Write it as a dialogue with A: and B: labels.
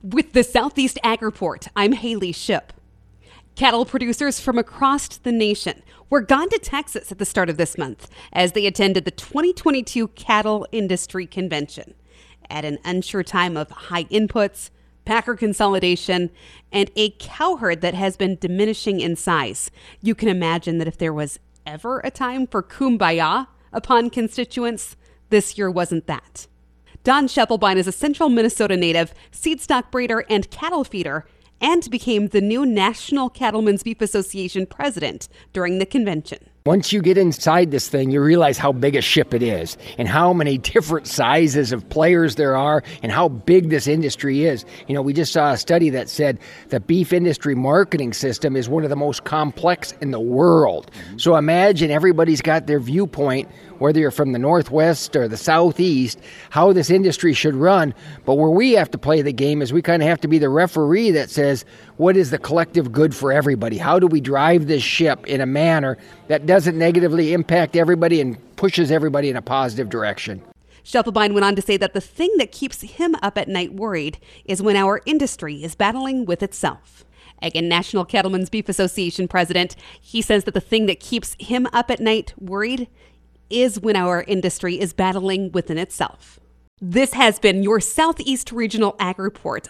A: With the Southeast Ag Report, I'm Haley Ship. Cattle producers from across the nation were gone to Texas at the start of this month as they attended the 2022 Cattle Industry Convention. At an unsure time of high inputs, packer consolidation, and a cow herd that has been diminishing in size, you can imagine that if there was ever a time for kumbaya upon constituents, this year wasn't that. Don Schepelbein is a central Minnesota native, seed stock breeder, and cattle feeder, and became the new National Cattlemen's Beef Association president during the convention.
B: Once you get inside this thing, you realize how big a ship it is and how many different sizes of players there are and how big this industry is. You know, we just saw a study that said the beef industry marketing system is one of the most complex in the world. So imagine everybody's got their viewpoint, whether you're from the Northwest or the Southeast, how this industry should run. But where we have to play the game is we kind of have to be the referee that says, what is the collective good for everybody? How do we drive this ship in a manner that doesn't negatively impact everybody and pushes everybody in a positive direction?
A: Schepelbein went on to say that the thing that keeps him up at night worried is when our industry is battling with itself. Again, National Cattlemen's Beef Association president, he says that the thing that keeps him up at night worried is when our industry is battling within itself. This has been your Southeast Regional Ag Report